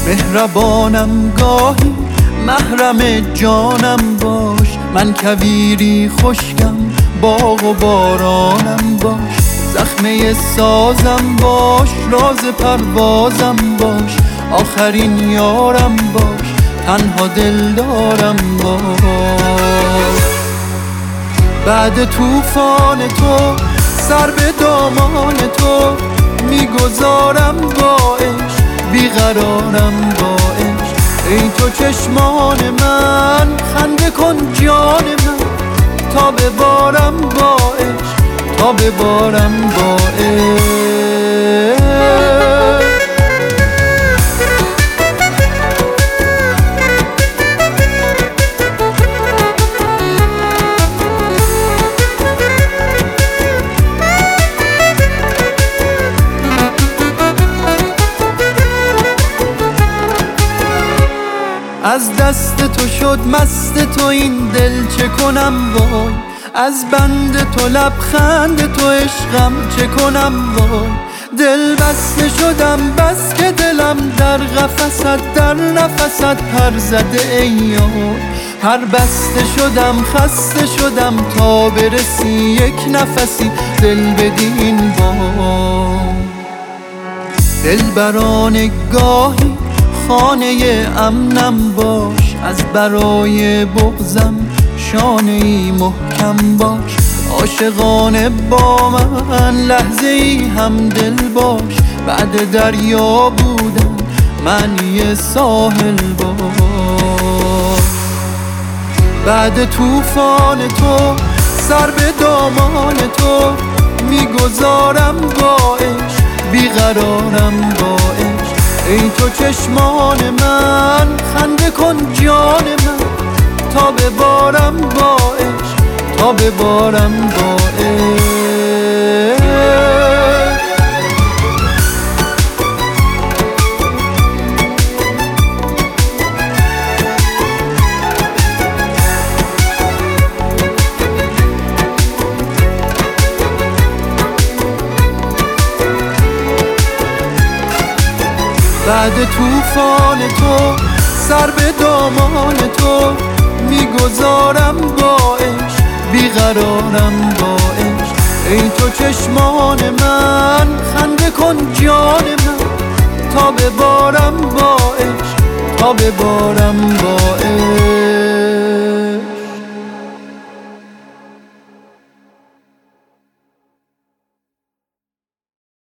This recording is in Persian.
مهربانم گاهی محرم جانم باش، من کویری خشکم باغ و بارانم باش، زخمه سازم باش راز پروازم باش، آخرین یارم باش تنها دلدارم باش. بعد طوفان تو سر به دامان تو میگذارم با عشق، بیقرارم با عشق. ای تو چشمان من خنده کن جان من، تا ببارم با عشق تا ببارم با عشق. از دست تو شد مست تو این دل چه کنم وای، از بند تو لبخند تو عشقم چه کنم وای. دل بسته شدم بس که دلم در قفست در نفست پر زده ای یار، پر بسته شدم خسته شدم تا برسی یک نفسی دل بدین بار. دلبران گاهی خانه امنم باش، از برای بغضم شانه ای محکم باش، عاشقانه با من لحظه ای هم دل باش، بعد دریا بودن معنی ساحل باش. بعد طوفان تو سر به دامان تو میگذارم با عشق، بیقرارم با عشق. ای تو چشمان من خنده کن جان من، تا ببارم با عشق تا ببارم با عشق. بعد طوفان تو سر به دامان تو میگذارم با عشق، بیقرارم با عشق. ای تو چشمان من خنده کن جان من، تا ببارم با عشق تا ببارم با عشق.